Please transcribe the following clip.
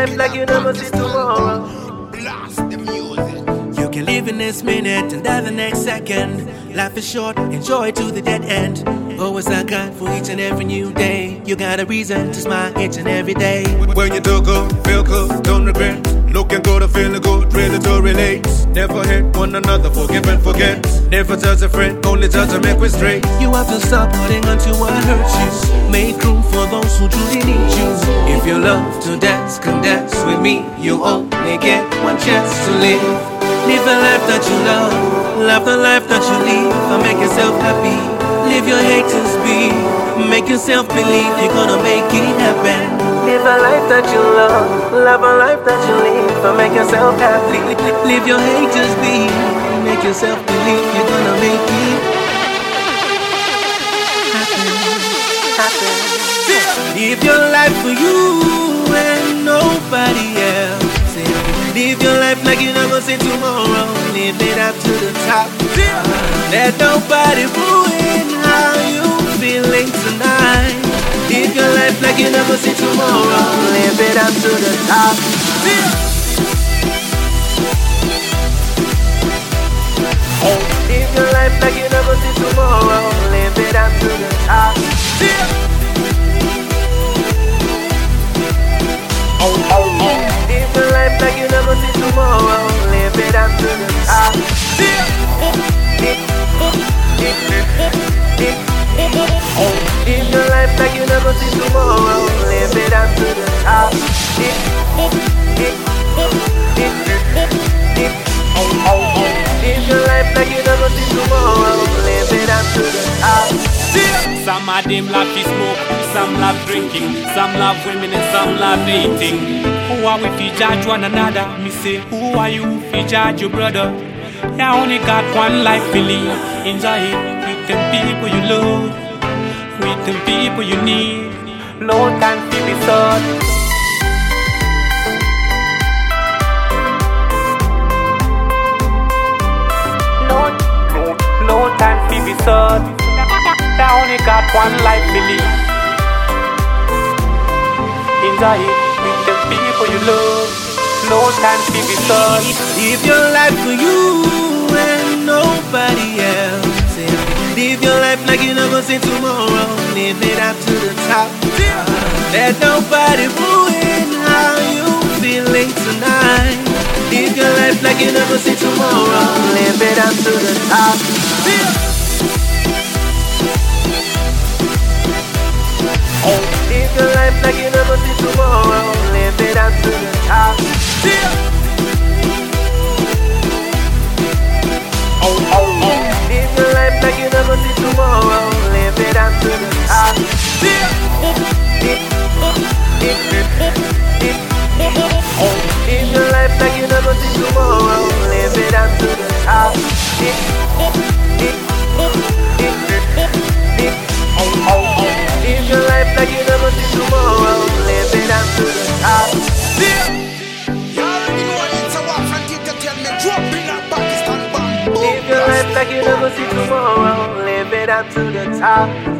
life like you never see tomorrow. Blast the music. You can live in this minute and die the next second. Life is short, enjoy it to the dead end. Always thank God for each and every new day. You got a reason to smile each and every day. When you do good, feel good, don't regret. Looking good or feeling good, ready to relate. Never hate one another, forgive and forget. Never judge a friend, only judge and make it straight. You have to stop holding on to what hurts you. Make room for those who truly need you. If you love to dance, come dance with me. You only get one chance to live. Live the life that you love the life that you live, and make yourself happy. Live your haters be, make yourself believe you're gonna make it happen. Live a life that you love a life that you live, and make yourself happy. Live your haters be, make yourself believe you're gonna make it happen. Live your life for you and nobody else. Live your life like you never see tomorrow. Live it up to the top. Let nobody ruin how you feeling tonight. Live your life like you never see tomorrow. Live it up to the top. Live your life like you never see tomorrow. Live it up to the top. Live your life like you never see tomorrow. Live it up to the top. Live your life like you never see tomorrow. Live it up to the top. Live your life like you never see tomorrow. Live it up to the top. Some of them love to smoke, some love drinking, some love women and some love dating. Who are we to judge one another? Me say, who are you to judge your brother? You only got one life to live. Enjoy it with the people you love, with the people you need. No time to be sad. No time to be sad. I only got one life to live. Enjoy it with the people you love. No time to be sad. Live your life for you and nobody else. Live your life like you never see tomorrow. Live it up to the top. Let nobody ruin how you feeling tonight. Live your life like you never see tomorrow. Live it up to the top. Live your life like you never see tomorrow. Live it up to the top. Live your life like you never see tomorrow. Live it up to the top. Live your life like you never see tomorrow. Live it up to the top. Live your life like you never see tomorrow. Live it up to the top. You already know it's a war from Tito tell me drop in a Pakistan bomb. Live your life like you never see tomorrow. Live it up to the top.